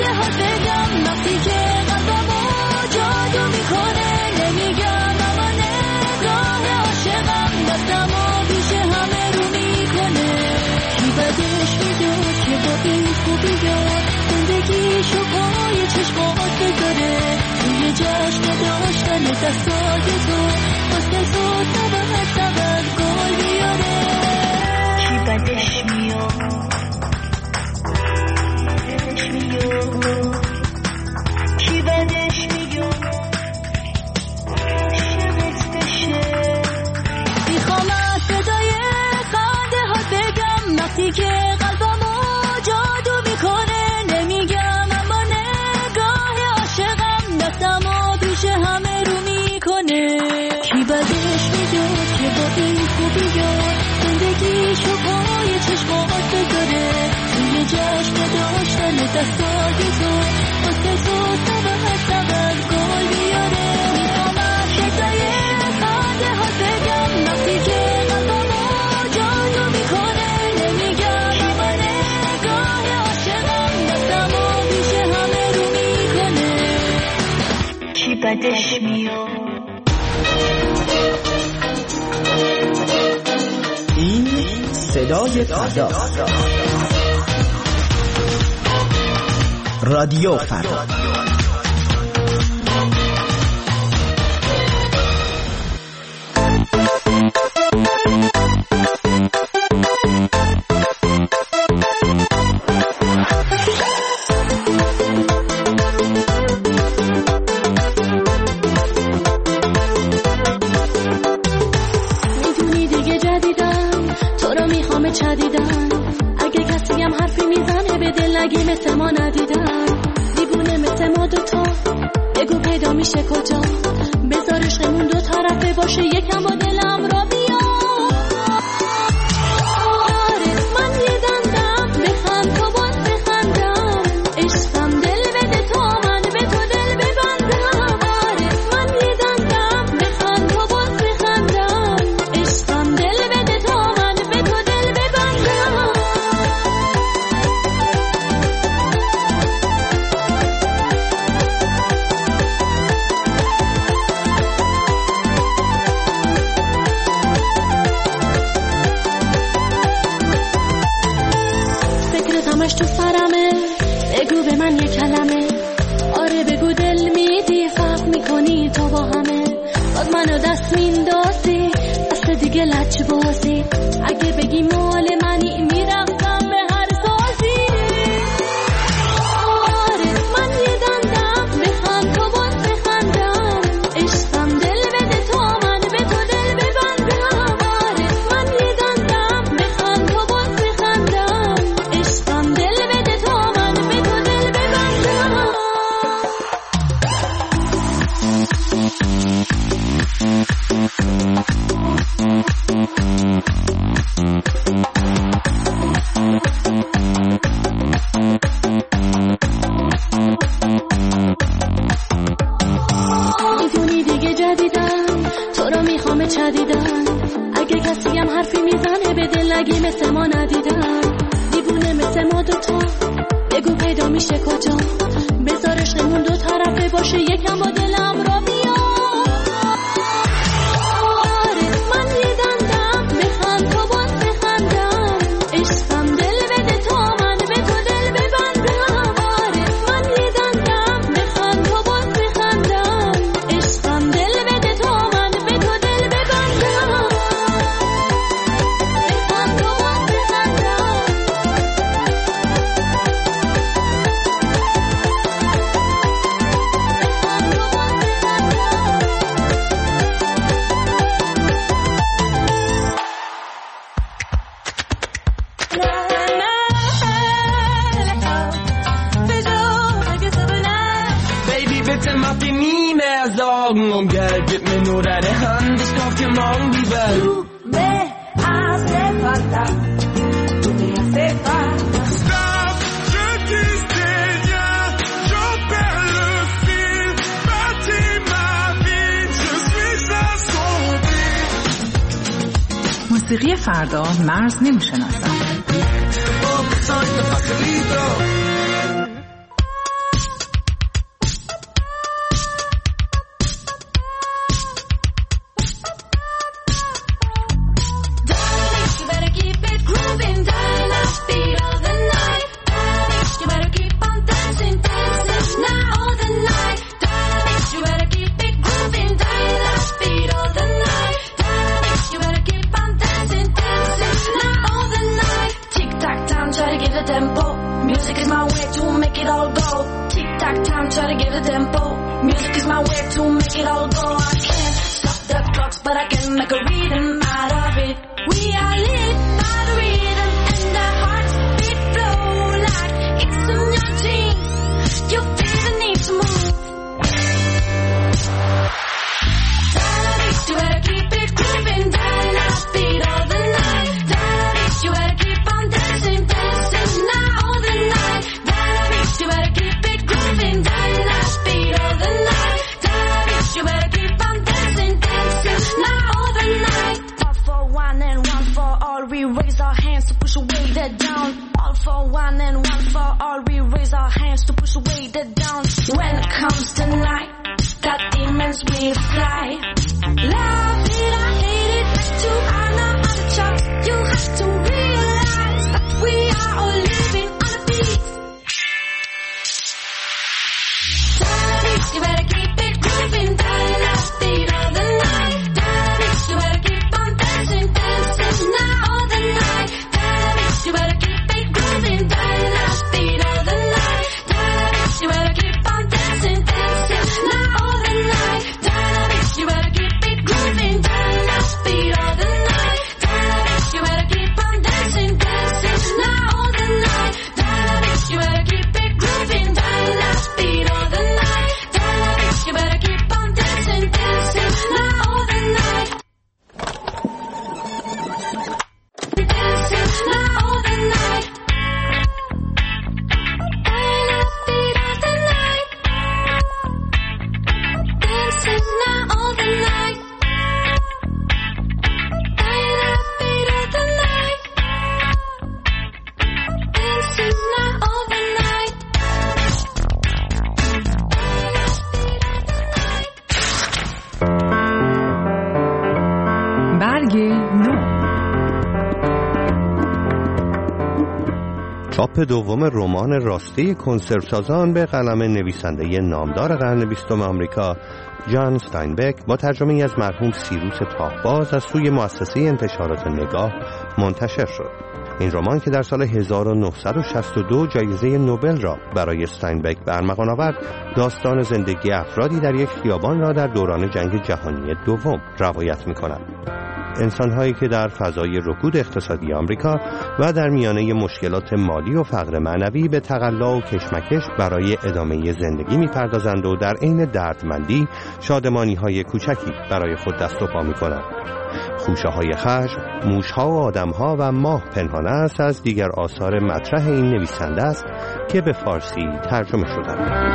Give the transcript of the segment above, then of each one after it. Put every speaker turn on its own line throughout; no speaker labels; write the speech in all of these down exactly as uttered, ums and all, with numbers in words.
خنده ها بگم وقتی که قلبمو جادو میکنه نمیگم اما نگاه عاشقم دستمو پیش همه رو میکنه کی بدش میداد که با این خوبی یاد زندگیشو پای چشمات بذاره توی جشن داشتن دستات تو واسه تو سبب سبب گل بیاره کی بدش میاد کی بدش میاد عاشقت بشه میخوام از صدای خنده ها بگم وقتی که قلبمو جادو میکنه نمیگم اما نگاه عاشقم دستمو پیش همه رو میکنه کی بدش میاد که با این خوبی یاد زندگیشو پای چشمات بذاره توی جشن داشتن دستات تو واسه تو سبب سبب گل بیاره میخوام از صدای خنده ها بگم وقتی که قلبمو جادو میکنه نمیگم اما نگاه عاشقم دستمو پیش همه رو میکنه کی بدش میاد
این صدای فردا رادیو فردا
میدونی دیگه جدیدم تو رو میخوام چدیدن اگه کسی هم حرفی میزنه به دل نگی مثل ما ندیدن دیوونه مثل ما دوتا بگو پیدا میشه کجا بذار عشقمون دو طرفه باشه یکم با دلم را بیا آره من یه دندم بخند تو باز بخندم عشقم دل بده تا من به تو دل ببندم آره من یه دندم بخند تو باز بخندم عشقم دل بده تا من به تو دل ببندم فکرت همش تو سرمه بگو به من یه کلمه آره بگو دل میدی فرق میکنی تو با همه باز منو دست میندازی دست دیگه لچ بازی اگه بگی مال منی میرفتم به هر سازی آره من یه دندم بخند تو باز بخندم عشقم دل بده تا من به تو دل ببندم آره من یه دندم بخند تو باز بخندم عشقم دل بده تا من به تو دل ببندم میدونی دیگه جدیدم تو رو میخوام چدیدن اگه کسی هم حرفی میزنه به دل نگی مثل ما ندیدن دیوونه مثل ما دوتا بگو پیدا میشه کجا بذار عشقمون دو طرفه باشه یکم با دلم را بیا آره من یه دندم بخند تو باز بخندم عشقم دل بده تا من به تو دل ببندم آره من یه دندم بخند تو باز بخندم عشقم دل بده تا من به تو دل ببندم بخند تو باز بخندم
bitte mach dir nie mehr Sorgen um Geld, gib mir nur deine Hand, ich kauf dir morgen die Welt.
Du me hace falta, tu me hace falta.
Stop, je disais rien, j'en perds le fil, bâtis ma vie, je suis assombri.
موسیقی فردا مرز نمیشناسد.
back time, try to get a tempo. Music is my way to make it all go. I can't stop the clocks, but I can make a rhythm out of it. We are lit by the rhythm, and our hearts beat flow like it's a new thing. You feel the need to move. You better keep it grooving, dial up beat all the night. Dial up, you better keep on dancing, dancing now all the night. Dial up, you better keep it grooving, dial up beat all the night. Dial up, you better keep on dancing, dancing now all the night. All for one and one for all, we raise our hands to push away the down. All for one and one for all, we raise our hands to push away the down. When it comes to night, got demons we fly. Love it, I hate it, that's too high, not on the charts. You have to realize that we are all living on a beat. Dial-a-beat, you better keep it grooving, dial-a-beat all the night. Dial-a-beat, you better keep on dancing, dancing now all the night. Dial-a-beat, you better keep it grooving, dial-a-beat all the night. Dial-a-beat, you better keep on dancing, dancing now all the night. Dial-a-beat, you better keep moving down the speed all the night. Dial-a-beat, you better keep on dancing, dancing now all the night. Dial-a-beat, you better keep it grooving down the speed all the night. Dial-a-beat, you better keep on dancing, dancing now all the night. Dancing now all the night. Dial-a-beat all the night. Dancing now all the night.
برگ نو.
چاپ دوم رمان راسته کنسروسازان به قلم نویسنده نامدار قرن بیستم آمریکا جان استاینبک با ترجمه از مرحوم سیروس تاهباز از سوی مؤسسه انتشارات نگاه منتشر شد. این رمان که در سال هزار و نهصد و شصت و دو جایزه نوبل را برای استاینبک به ارمغان آورد، داستان زندگی افرادی در یک خیابان را در دوران جنگ جهانی دوم روایت می‌کند. انسان‌هایی که در فضای رکود اقتصادی آمریکا و در میانه مشکلات مالی و فقر معنوی به تقلا و کشمکش برای ادامه زندگی می‌پردازند و در عین دردمندی شادمانی‌های کوچکی برای خود دست و پا می‌کنند. خوشه‌های خشم، موش‌ها و آدم‌ها و ماه پنهان است از دیگر آثار مطرح این نویسنده است که به فارسی ترجمه شدند.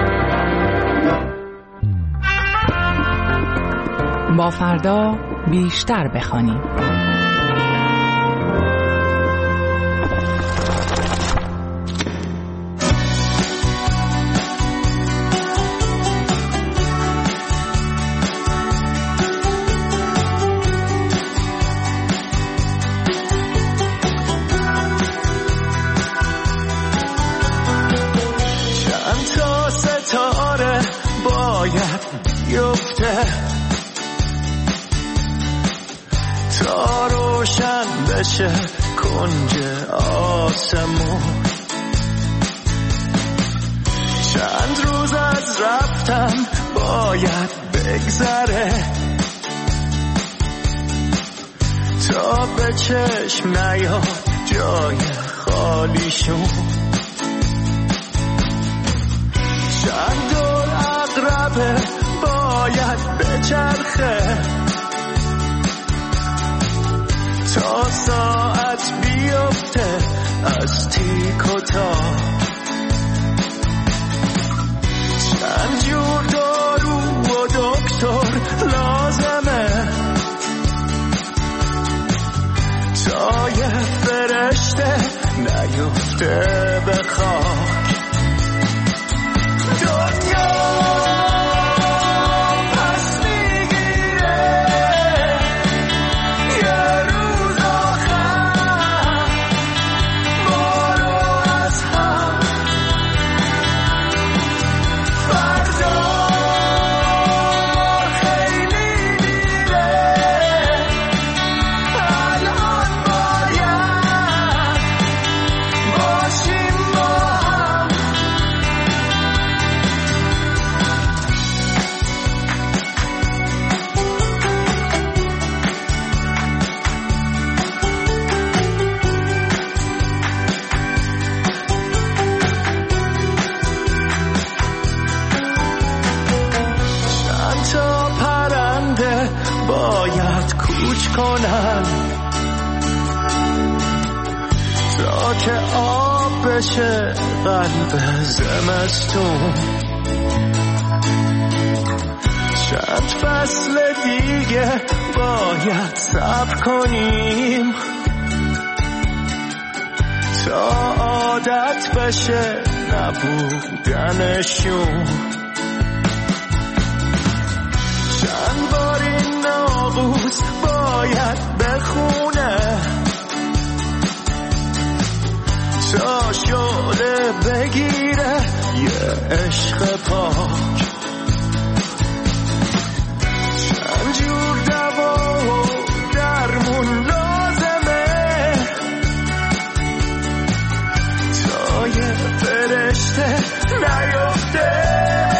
با فردا بیشتر بخوانیم.
چند تا ستاره باید بیفته تا روشن بشه کنج آسمون. چند روز از رفتن باید بگذره تا به چشم نیاد جای خالیشون. چند دور عقربه باید بچرخه تا ساعت بیفته از تیک و تاک. چند جور دارو و دکتر لازمه تا یه فرشته نیفته به خاک. دنیا Shimmer
باید کوچ کنن تا که آب بشه قلب زمستون. چند فصل دیگه باید صبر کنیم تا عادت بشه نبودنشون. چند بار این ناقوس باید بخونه تا شعله بگیره یه عشق پاک. چند جور دوا و درمون لازمه تا یه فرشته نیفته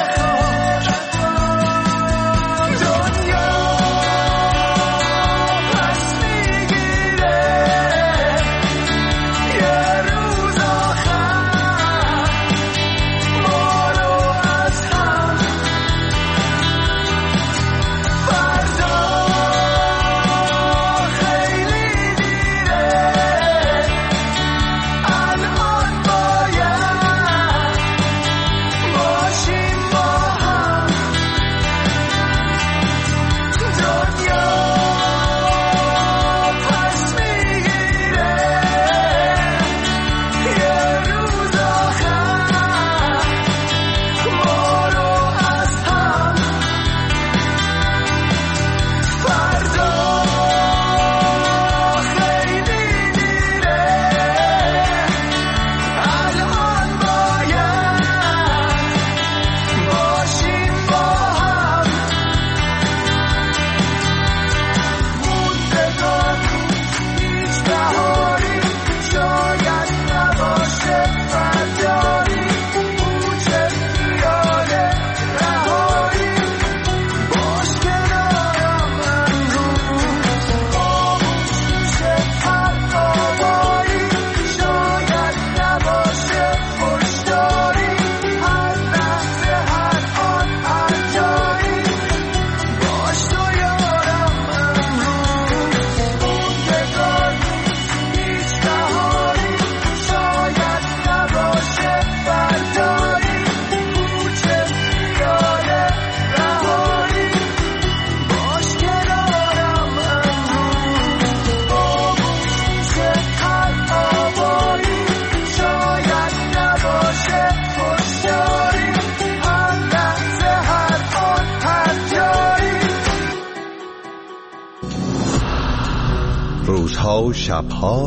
روزها و شبها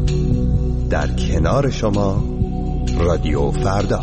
در کنار شما رادیو فردا.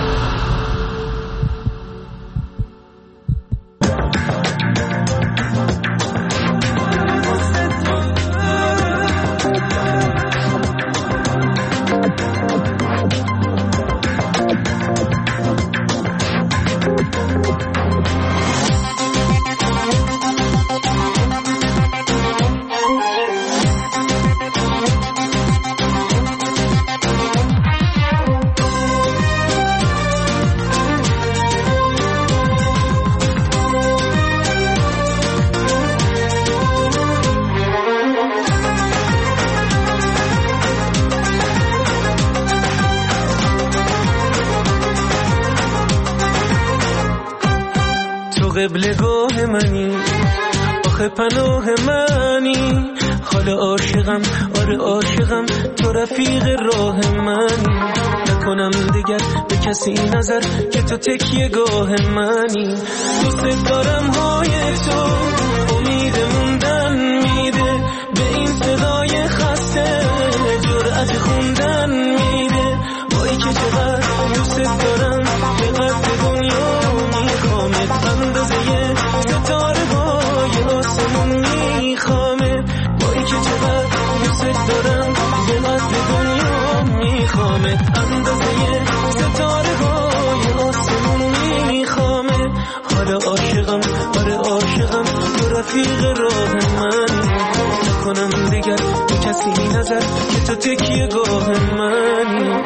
قبلگاه منی آخه پناه منی، حال عاشقم آره عاشقم تو رفیق راه منی، نکنم دیگر به کسی نظر که تو تکیه گاه منی، دوست دارم های تو امید موندن میده، به این صدای خسته جرأت خوندن میده، وای که چقدر دوست دارم به قد دنیا میخوامت، اندازه ستاره های آسمون میخوامت، وای که چقدر دوست دارم به قد دنیا میخوامت، اندازه ستاره های آسمون میخوامت، حالا عاشقم آره عاشقم تو رفیق راه من، نکنم دیگر به کسی نظر که تو تکیه گاه منی.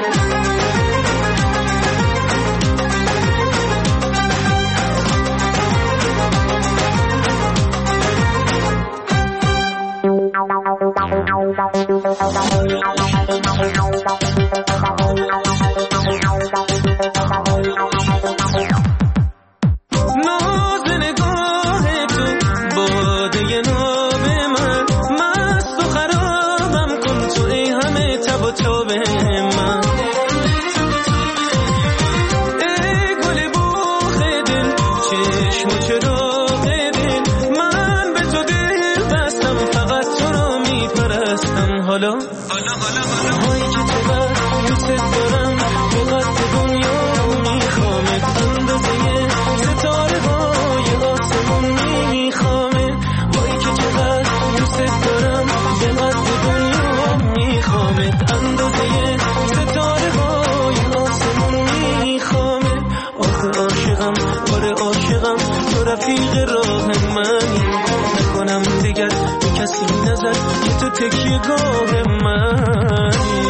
تکیه گاه منی.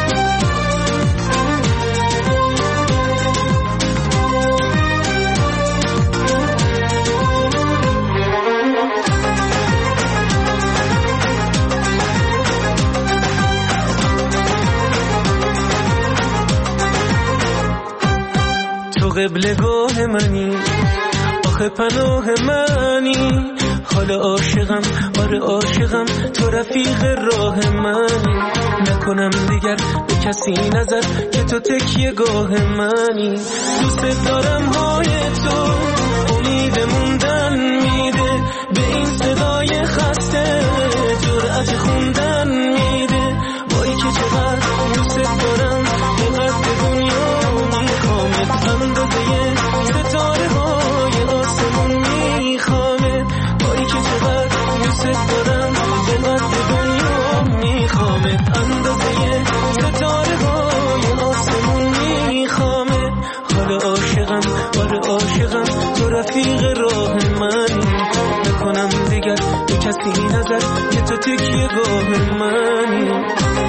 تو قبلگاه منی، آخه پناه منی، حال عاشقم، آره عاشقم، تو رفیق راه منی. نکنم دیگر به کسی نظر که تو تکیه گاه منی. دوست دارم های تو امید موندن میده، به این صدای خسته جرأت خوندن میده. وای که چقدر دوست دارم، چقدر دنیا میخوامت، اندازه ستاره های آسمون میخوامت. وای که چقدر دوست دارم، چقدر دنیا میخوامت، اندازه ستاره های آسمون میخوامت. حال عاشقم، آره عاشقم، تو رفیق راه منی. نکنم دیگر به کسی نظر که تو تکیه گاه منی.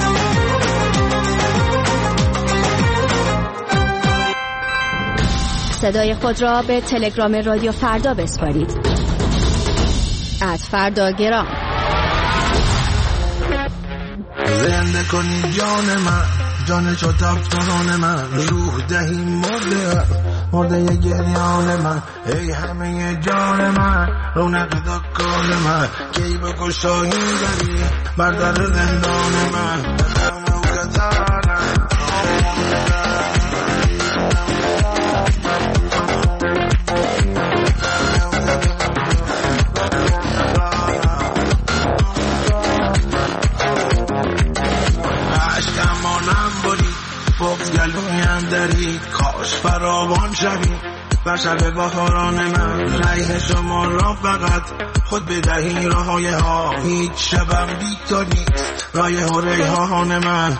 صدای خود را به تلگرام رادیو فردا بسپارید. ات فردا گرام.
زنده کنی جان من، جان چو تفتان من، روح دهی مرده مرده گریان من. ای همه جان من، رونق دکان من، کی بکشایی داری بر در زندان من. گلویم درید، کاش فراوان شوی بر شب بهاران من. ریح شما را فقط خود بدهی راهای ها، هیچ شبم بی تو نیست رایح و ریحان من.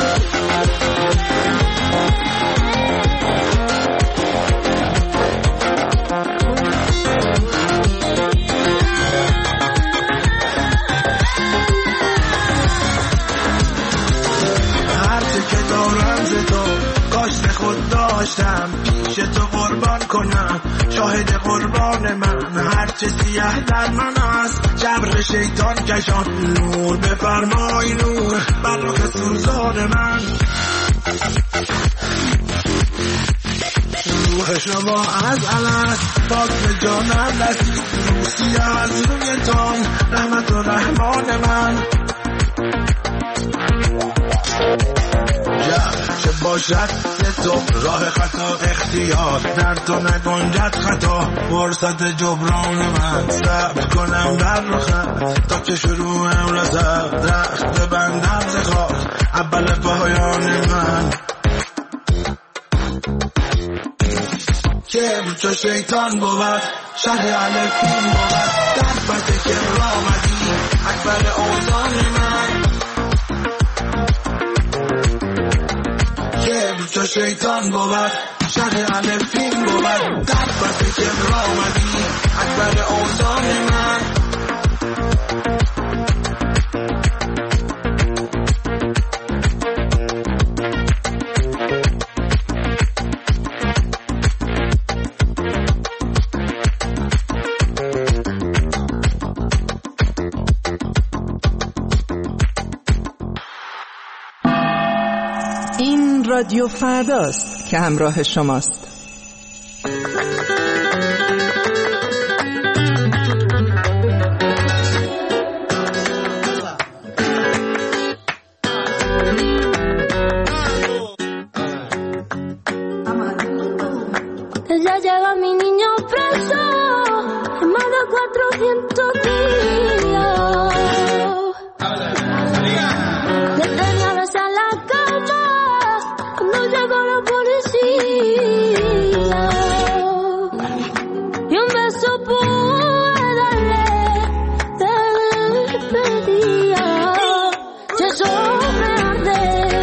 خود داشتم پیش تو قربان کنم، شاهد قربان من. هرچه سیاه در من است جبر شیطان کشان، نور بفرمای نور بر رخ سوزان من. روح شما از الست پاک به جانم رسید، روسی از رویتان رحمت و رحمان من. چه باشد تو راه خطا اختیار، در تو نگنجد خطا فرصت جبران من. صبر کنم در رخت تا که شروعم رسد، رخت بندم ز خاک اول پایان من. که چو شیطان بود شهر الفین بود، در پس که رامدی اکبر اوزان من. چو شیطان بود شهر الفین بود، در پس که رامدی اکبر اوزان من.
این رادیو فرداست که همراه شماست.
Ya llega mi niño preso, más de cuatrocientos días. Le tenía besar la cama cuando llegó la policía. Y un beso pude darle de despedida. Y eso me arde.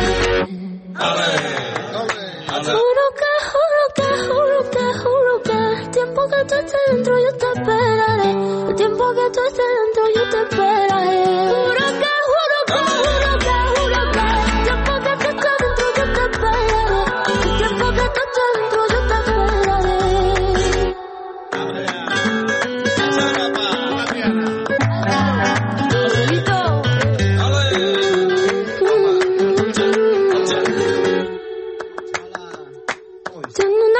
Juro que, juro que, juro que, juro que el tiempo que tú estés dentro yo te esperaré. El tiempo que tú estés dentro yo te esperaré. Juro que, juro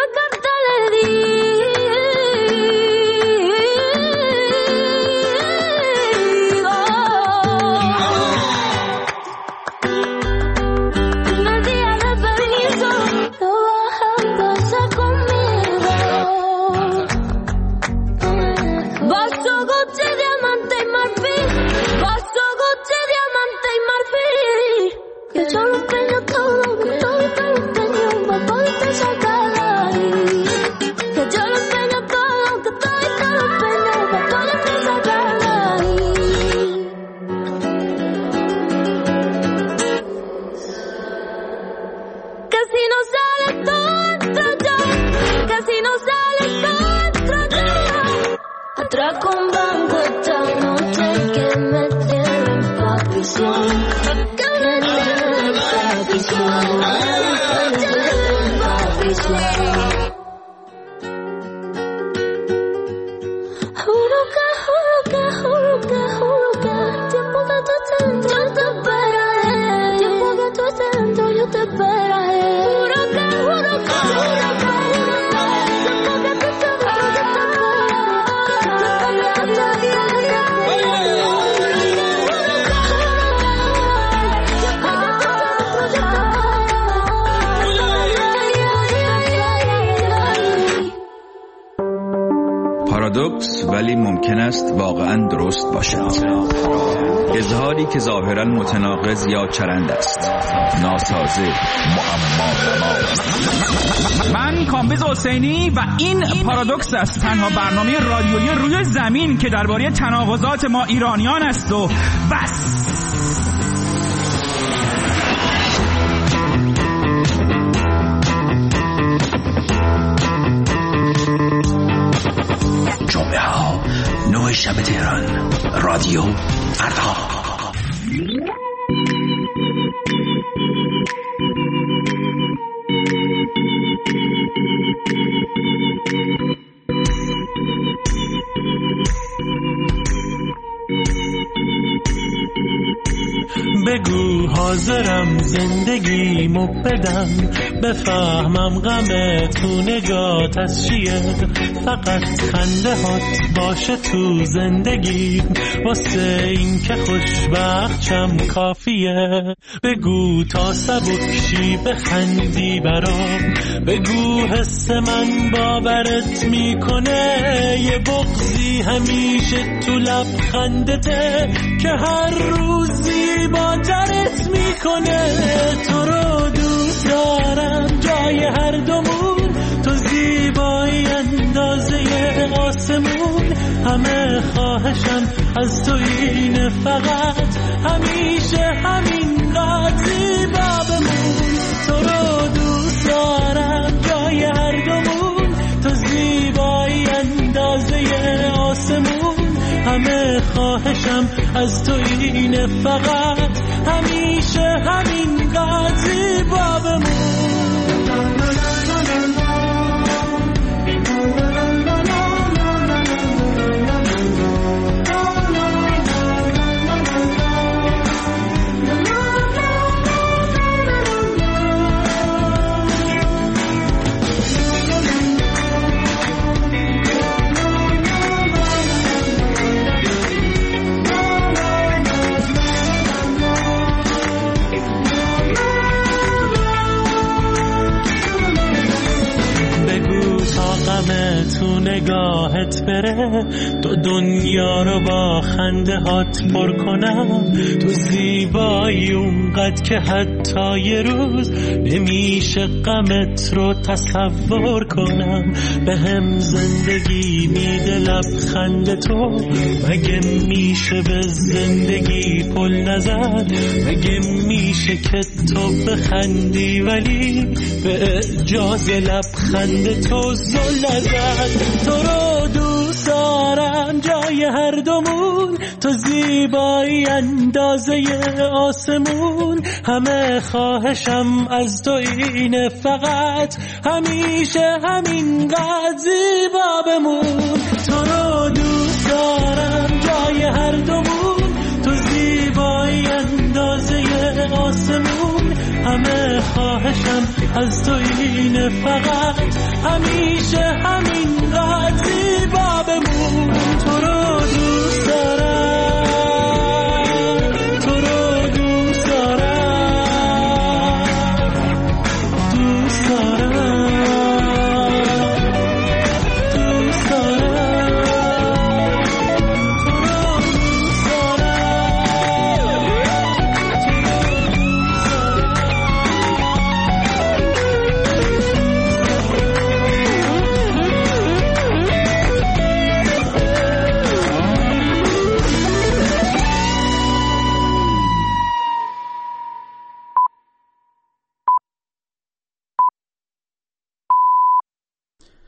پارادوکس ولی ممکن است واقعا درست باشد. اظهاری که ظاهرا متناقض یا چرند است، ناسازه، معما.
من کامبیز حسینی و این پارادوکس است، تنها برنامه رادیویی روی زمین که درباره تناقضات ما ایرانیان است و بس.
جمعه ها نه شب تهران، رادیو فردا.
بگو حاضرم زندگیمو بدم، بفهمم غم تو نگات از چیه، فقط خنده هات باشه تو زندگی، واسه این که خوشبختشم کافیه. بگو تا سبکشی بخندی برام، بگو حس من باورت میکنه، یه بغضی همیشه تو لبخندته که هر روزی با ترت میکنه. تو رو دوست دارم جای هر دومون، تو زیبایی اندازه آسمون، همه خواهشم از تو اینه فقط همیشه همین قد زیبا بمون. تو رو دوست دارم جای هر دومون، تو زیبایی اندازه آسمون، همه خواهشم از تو اینه فقط همیشه همین قد زیبا بمون. تو نگاهت بره، تو دنیا رو با خنده هات پر کنم، تو زیبایی اونقدر که حتی یه روز نمیشه غمت رو تصور کنم. به هم زندگی میده لبخند تو، مگه میشه به زندگی پل نزد، مگه میشه که تو بخندی ولی به اجاز لبخند تو زل نزد. تو رو دوست دارم جای هر دومون، تو زیبایی اندازه آسمون، همه خواهشم از تو اینه فقط همیشه همین قد زیبا بمون. تو رو دوست دارم جای هر دومون، تو زیبایی اندازه آسمون، همه خواهشم از تو اینه فقط همیشه همین قد زیبا بمون، تو رو